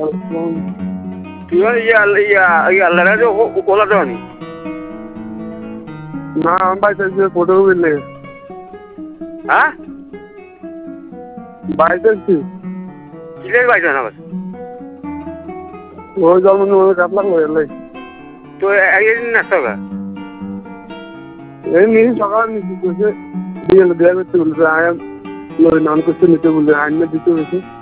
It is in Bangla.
তুই আল্লাহ রাজা ওলা দেওয়ানি না আমি বাইতে ফটো বুঝলে হ্যাঁ বাইতে কিসের বাইক না আবার ওই জন্ম কাটলাম এলাই তো একদিন নাচতে হবে এই নিয়ে সকালে নিচে করছে দিয়ে করতে বলছে আয়াম নন করতে নিতে বলছে আইন দিতে হয়েছে